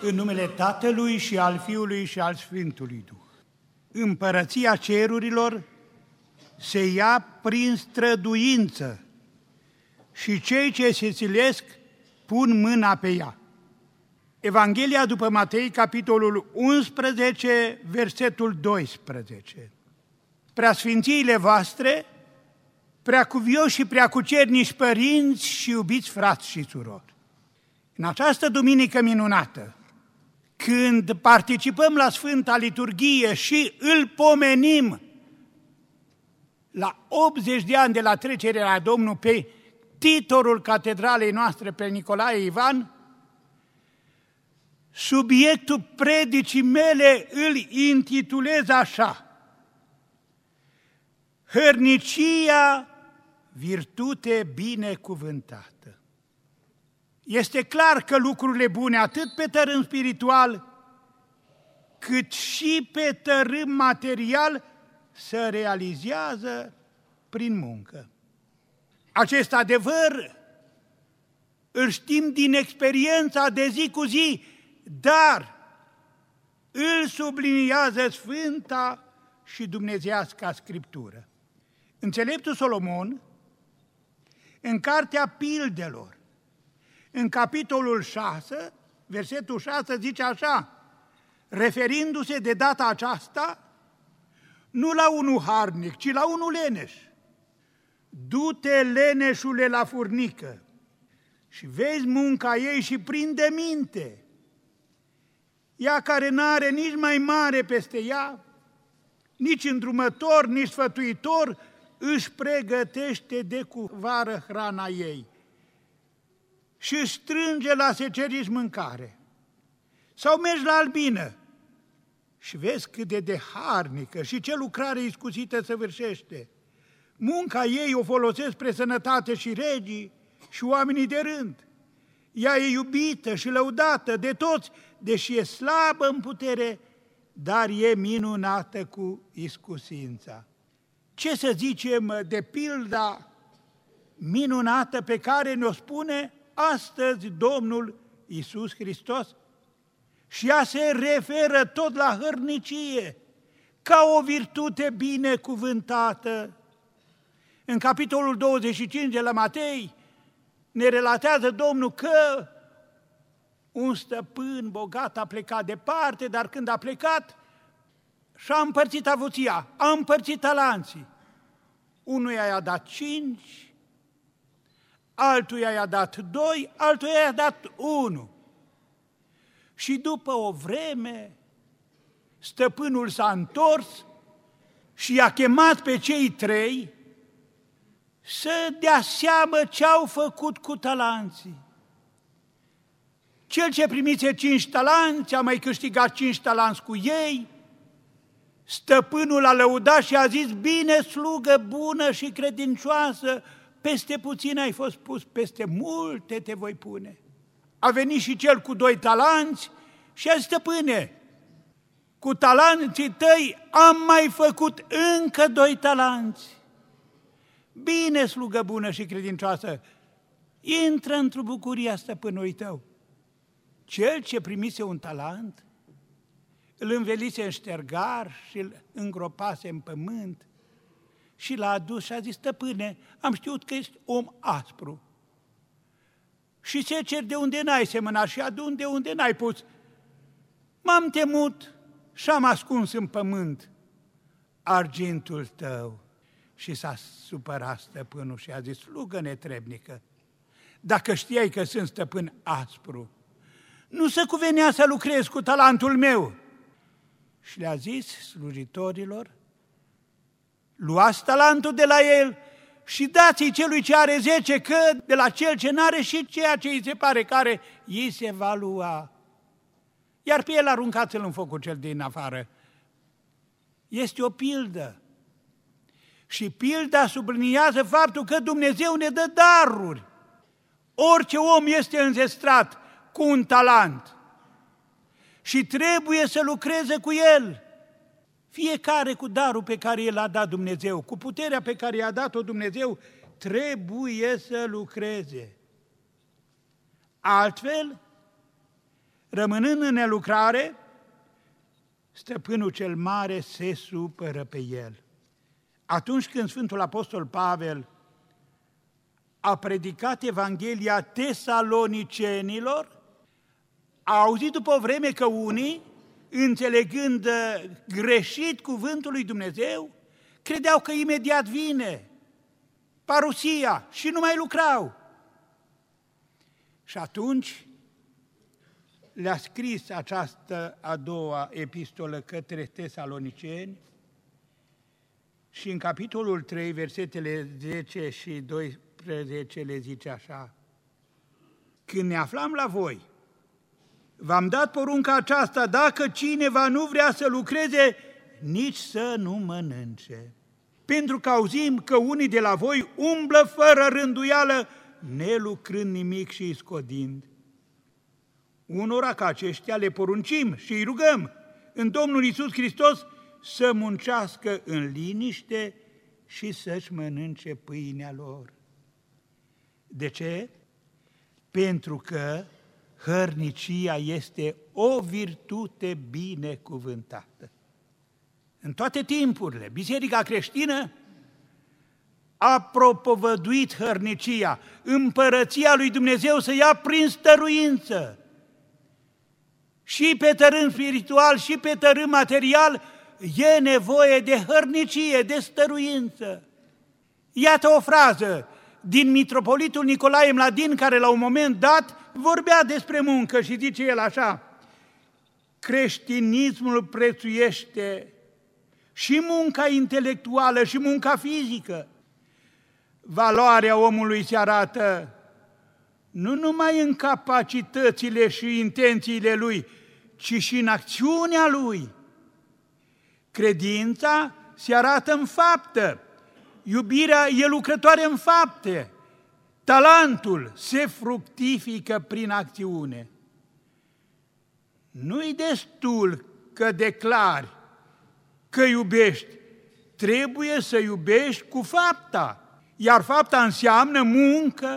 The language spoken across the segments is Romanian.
În numele Tatălui și al Fiului și al Sfântului Duh. Împărăția cerurilor se ia prin străduință și cei ce se silesc pun mâna pe ea. Evanghelia după Matei, capitolul 11, versetul 12. Preasfințiile voastre, preacuvioși și preacucernici părinți și iubiți frați și surori, în această duminică minunată, când participăm la Sfânta Liturghie și îl pomenim la 80 de ani de la trecerea la Domnul pe titorul catedralei noastre, pe Nicolae Ivan, subiectul predicii mele îl intitulez așa: Hărnicia, virtute binecuvântată. Este clar că lucrurile bune, atât pe tărâm spiritual, cât și pe tărâm material, se realizează prin muncă. Acest adevăr îl știm din experiența de zi cu zi, dar îl subliniază Sfânta și Dumnezeiasca Scriptură. Înțeleptul Solomon, în Cartea Pildelor, în capitolul 6, versetul 6, zice așa, referindu-se de data aceasta, nu la unul harnic, ci la unul leneș: du-te, leneșule, la furnică și vezi munca ei și prinde minte. Ea care n-are nici mai mare peste ea, nici îndrumător, nici sfătuitor, își pregătește de cu vară hrana ei și își strânge la seceriș mâncare. Sau mergi la albină și vezi cât de harnică și ce lucrare iscusită săvârșește. Munca ei o folosesc spre sănătate și regii și oamenii de rând. Ea e iubită și lăudată de toți, deși e slabă în putere, dar e minunată cu iscusința. Ce să zicem de pilda minunată pe care ne-o spune astăzi Domnul Iisus Hristos? Și ea se referă tot la hărnicie, ca o virtute binecuvântată. În capitolul 25 de la Matei ne relatează Domnul că un stăpân bogat a plecat departe, dar când a plecat și-a împărțit avuția, a împărțit talanții. Unuia i-a dat 5, altuia i-a dat 2, altuia i-a dat 1. Și după o vreme, stăpânul s-a întors și i-a chemat pe cei 3 să dea seamă ce au făcut cu talanții. Cel ce primise 5 talanți a mai câștigat 5 talanți cu ei. Stăpânul a lăudat și a zis: bine, slugă bună și credincioasă, peste puțin ai fost pus, peste multe te voi pune. A venit și cel cu 2 talanți și a zis: stăpâne, cu talanții tăi am mai făcut încă 2 talanți. Bine, slugă bună și credincioasă, intră într-o bucuria stăpânului tău. Cel ce primise 1 talent, îl învelise în ștergar și îl îngropase în pământ și l-a adus și a zis: stăpâne, am știut că ești om aspru și seceri de unde n-ai semănat și adun de unde n-ai pus. M-am temut și am ascuns în pământ argintul tău. Și s-a supărat stăpânul și a zis: slugă netrebnică, dacă știai că sunt stăpân aspru, nu se cuvenea să lucrezi cu talentul meu. Și le-a zis slujitorilor: luați talentul de la el și dați-i celui ce are 10, că de la cel ce n-are și ceea ce îi se pare care îi se va lua. Iar pe el aruncați-l în focul cel din afară. Este o pildă. Și pilda subliniază faptul că Dumnezeu ne dă daruri. Orice om este înzestrat cu un talent și trebuie să lucreze cu el. Fiecare cu darul pe care el a dat Dumnezeu, cu puterea pe care i-a dat-o Dumnezeu, trebuie să lucreze. Altfel, Rămânând în nelucrare, stăpânul cel mare se supără pe el. Atunci când Sfântul Apostol Pavel a predicat Evanghelia tesalonicenilor, a auzit după o vreme că unii, înțelegând greșit cuvântul lui Dumnezeu, credeau că imediat vine parusia și nu mai lucrau. Și atunci le-a scris această a doua epistolă către tesaloniceni și în capitolul 3, versetele 10 și 12 le zice așa: când ne aflam la voi, v-am dat porunca aceasta, dacă cineva nu vrea să lucreze, nici să nu mănânce. Pentru că auzim că unii de la voi umblă fără rânduială, nelucrând nimic și iscodind. Unora ca aceștia le poruncim și îi rugăm în Domnul Iisus Hristos să muncească în liniște și să-și mănânce pâinea lor. De ce? Pentru că hărnicia este o virtute binecuvântată. În toate timpurile, Biserica creștină a propovăduit hărnicia, împărăția lui Dumnezeu să ia prin stăruință. Și pe tărâm spiritual, și pe tărâm material, e nevoie de hărnicie, de stăruință. Iată o frază din mitropolitul Nicolae Mladin, care la un moment dat vorbea despre muncă și zice el așa: creștinismul prețuiește și munca intelectuală și munca fizică. Valoarea omului se arată nu numai în capacitățile și intențiile lui, ci și în acțiunea lui. Credința se arată în faptă, iubirea e lucrătoare în fapte, talentul se fructifică prin acțiune. Nu-i destul că declari că iubești, trebuie să iubești cu fapta, iar fapta înseamnă muncă,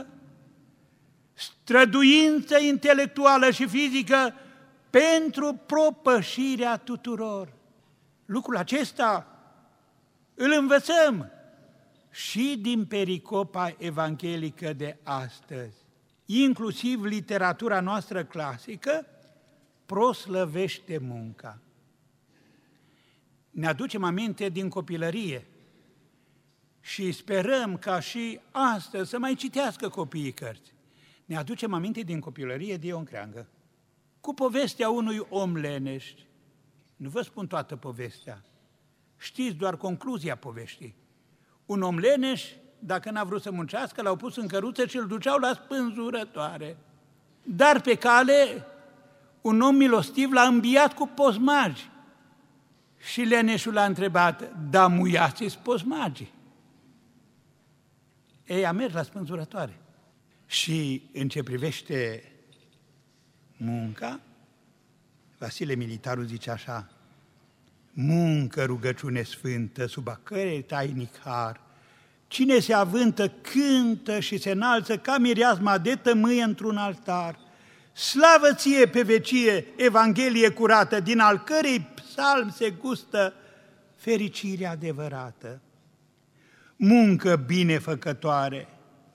străduință intelectuală și fizică pentru propășirea tuturor. Lucrul acesta îl învățăm și din pericopa evanghelică de astăzi. Inclusiv literatura noastră clasică proslăvește munca. Ne aducem aminte din copilărie și sperăm ca și astăzi să mai citească copiii cărți. Ne aducem aminte din copilărie de Ion Creangă, cu povestea unui om leneș. Nu vă spun toată povestea, știți doar concluzia poveștii. Un om leneș, dacă n-a vrut să muncească, l-au pus în căruță și îl duceau la spânzurătoare. Dar pe cale, un om milostiv l-a înviat cu posmagi. Și leneșul l-a întrebat: da, muiați-s posmagii? Ei, a mers la spânzurătoare. Și în ce privește munca, Vasile Militarul zice așa: muncă, rugăciune sfântă, sub a cărei tainic har, cine se avântă cântă și se înalță ca mireasma de tămâie într-un altar. Slavă ție pe vecie, Evanghelie curată, din al cărei psalm se gustă fericirea adevărată. Muncă binefăcătoare,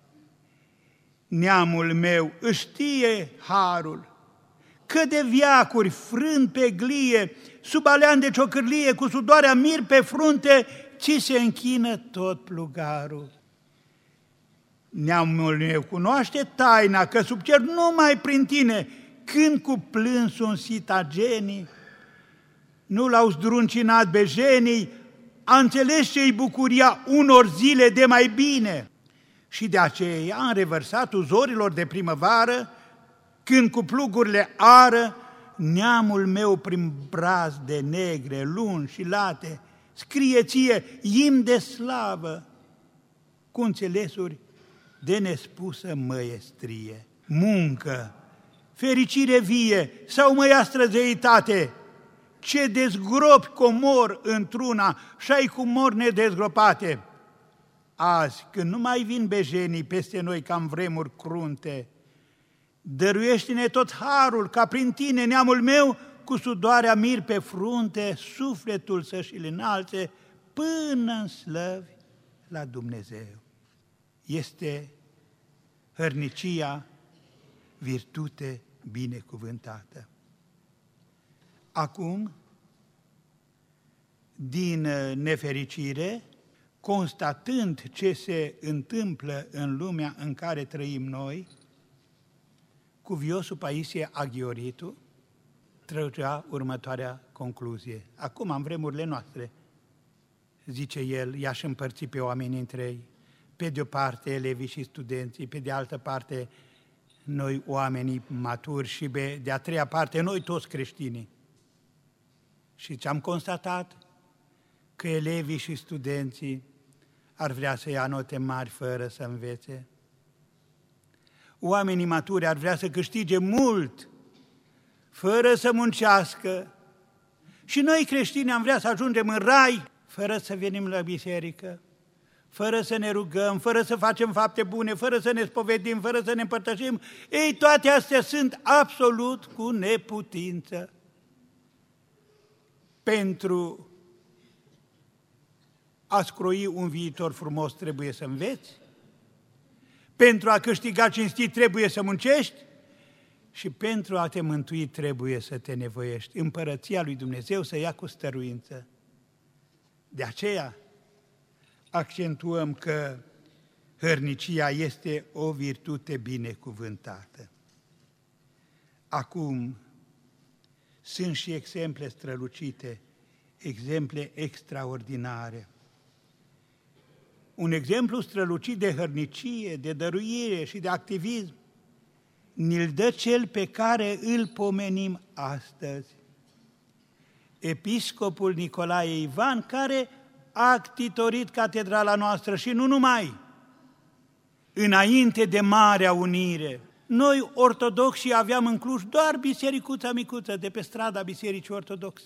neamul meu își știe harul, că de viacuri frânt pe glie, sub alean de ciocârlie, cu sudoarea mir pe frunte, ci se închină tot plugarul. Neamul meu cunoaște taina, că sub cer numai prin tine, când cu plânsul în sitagenii, nu l-au zdruncinat bejenii, a înțeles ce-i bucuria unor zile de mai bine. Și de aceea, în revărsatul zorilor de primăvară, când cu plugurile ară, neamul meu prin brazde negre, lungi și late, scrie ție imn de slavă, cu înțelesuri de nespusă măiestrie. Muncă, fericire vie sau măiastră zeitate, ce dezgropi comor într-una și-ai cu mor nedezgropate. Azi, când nu mai vin bejenii peste noi ca în vremuri crunte, Dăruiește-ne tot harul, ca prin tine, neamul meu, cu sudoarea mir pe frunte, sufletul să-și îl înalte până în slăvi la Dumnezeu. Este hărnicia virtute binecuvântată. Acum, din nefericire, constatând ce se întâmplă în lumea în care trăim noi, cuviosul Paisie Aghioritu trăgea următoarea concluzie. Acum, în vremurile noastre, zice el, i-aș împărți pe oameni între ei, pe de o parte elevii și studenții, pe de altă parte noi oamenii maturi și de a treia parte noi toți creștinii. Și ce am constatat? Că elevii și studenții ar vrea să ia note mari fără să învețe. Oamenii maturi ar vrea să câștige mult fără să muncească. Și noi creștini am vrea să ajungem în rai fără să venim la biserică, fără să ne rugăm, fără să facem fapte bune, fără să ne spovedim, fără să ne împărtășim. Ei, toate astea sunt absolut cu neputință. Pentru a scroi un viitor frumos trebuie să înveți, pentru a câștiga cinstit trebuie să muncești și pentru a te mântui trebuie să te nevoiești. Împărăția lui Dumnezeu să ia cu stăruință. De aceea accentuăm că hărnicia este o virtute binecuvântată. Acum sunt și exemple strălucite, exemple extraordinare. Un exemplu strălucit de hărnicie, de dăruire și de activism ni-l dă cel pe care îl pomenim astăzi. Episcopul Nicolae Ivan, care a ctitorit catedrala noastră și nu numai. Înainte de Marea Unire, noi ortodoxi aveam în Cluj doar bisericuța micuță de pe strada Bisericii Ortodoxe.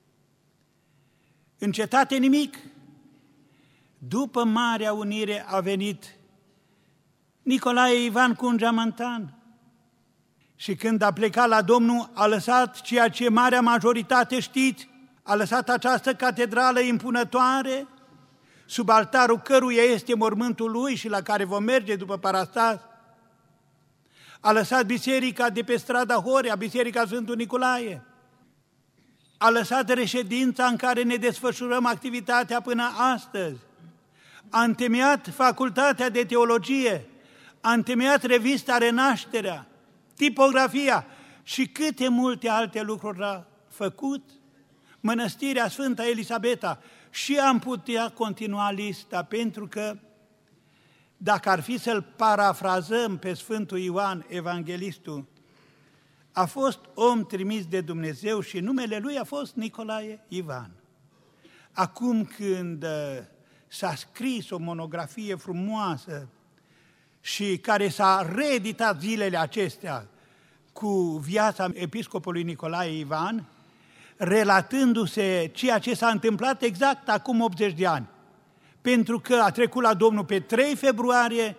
În cetate nimic. După Marea Unire a venit Nicolae Ivan cu un geamantan. Și când a plecat la Domnul, a lăsat ceea ce marea majoritate știți, a lăsat această catedrală impunătoare, sub altarul căruia este mormântul lui și la care vom merge după parastas. A lăsat biserica de pe strada Horea, biserica Sfântul Nicolae. A lăsat reședința în care ne desfășurăm activitatea până astăzi. A întemeiat facultatea de teologie, a întemeiat revista Renașterea, tipografia și câte multe alte lucruri a făcut, Mănăstirea Sfânta Elisabeta, și am putea continua lista, pentru că dacă ar fi să-l parafrazăm pe Sfântul Ioan Evanghelistul, a fost om trimis de Dumnezeu și numele lui a fost Nicolae Ivan. Acum când s-a scris o monografie frumoasă și care s-a reeditat zilele acestea cu viața episcopului Nicolae Ivan, relatându-se ceea ce s-a întâmplat exact acum 80 de ani, pentru că a trecut la Domnul pe 3 februarie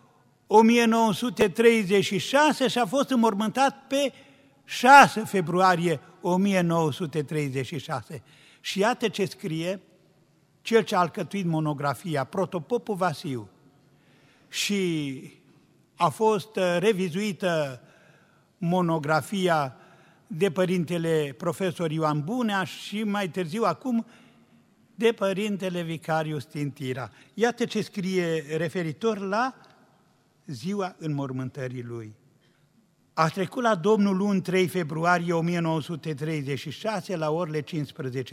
1936 și a fost înmormântat pe 6 februarie 1936. Și iată ce scrie cel ce a alcătuit monografia, protopopul Vasiu, și a fost revizuită monografia de părintele profesor Ioan Bunea și mai târziu acum de părintele vicariu Stintira. Iată ce scrie referitor la ziua înmormântării lui. A trecut la Domnul luni 3 februarie 1936 la orele 15:30.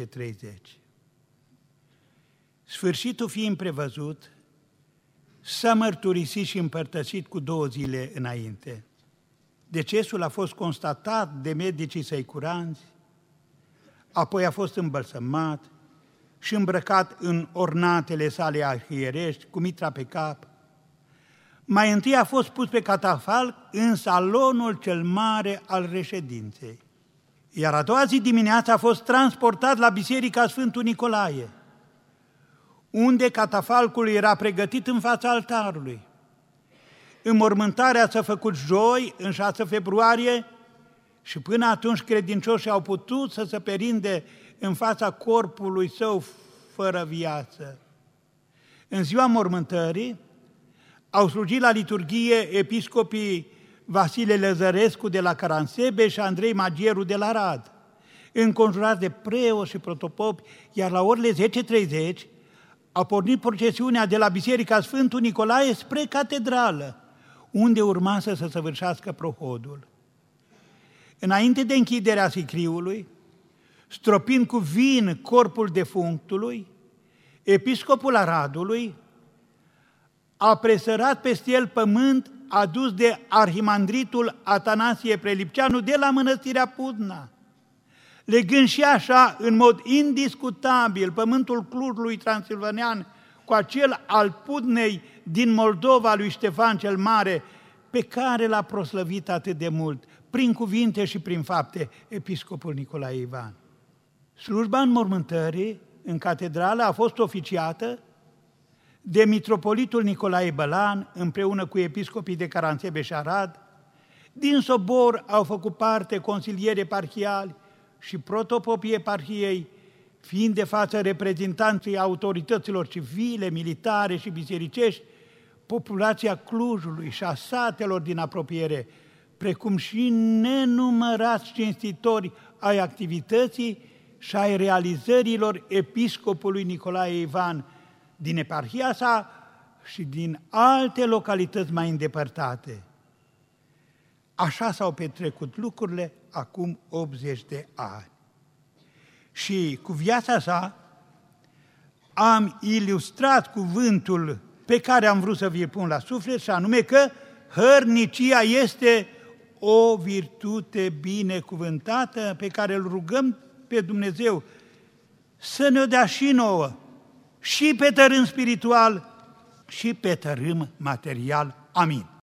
Sfârșitul fiind prevăzut, s-a mărturisit și împărtășit cu 2 zile înainte. Decesul a fost constatat de medicii săi curanți, apoi a fost îmbălsămat și îmbrăcat în ornatele sale arhierești, cu mitra pe cap. Mai întâi a fost pus pe catafalc în salonul cel mare al reședinței, iar a doua zi dimineața a fost transportat la Biserica Sfântul Nicolae, unde catafalcul era pregătit în fața altarului. Înmormântarea s-a făcut joi, în 6 februarie, și până atunci credincioșii au putut să se perinde în fața corpului său fără viață. În ziua mormântării au slujit la liturghie episcopii Vasile Lăzărescu de la Caransebe și Andrei Magieru de la Rad, înconjurați de preoți și protopopi, iar la orele 10:30 a pornit procesiunea de la Biserica Sfântul Nicolae spre catedrală, unde urma să se săvârșească prohodul. Înainte de închiderea sicriului, stropind cu vin corpul defunctului, episcopul Aradului a presărat peste el pământ adus de arhimandritul Atanasie Prelipceanu de la mănăstirea Pudna, legând și așa, în mod indiscutabil, pământul Clujului transilvanean cu acel al Pudnei din Moldova lui Ștefan cel Mare, pe care l-a proslăvit atât de mult, prin cuvinte și prin fapte, episcopul Nicolae Ivan. Slujba înmormântării în catedrală a fost oficiată de mitropolitul Nicolae Bălan, împreună cu episcopii de Caransebe și Arad. Din sobor au făcut parte consilieri eparhiali și protopopii eparhiei, fiind de față reprezentanții autorităților civile, militare și bisericești, populația Clujului și a satelor din apropiere, precum și nenumărați cinstitori ai activității și ai realizărilor episcopului Nicolae Ivan din eparhia sa și din alte localități mai îndepărtate. Așa s-au petrecut lucrurile acum 80 de ani. Și cu viața sa am ilustrat cuvântul pe care am vrut să vi-l pun la suflet, și anume că hărnicia este o virtute binecuvântată pe care îl rugăm pe Dumnezeu să ne-o dea și nouă, și pe tărâm spiritual, și pe tărâm material. Amin.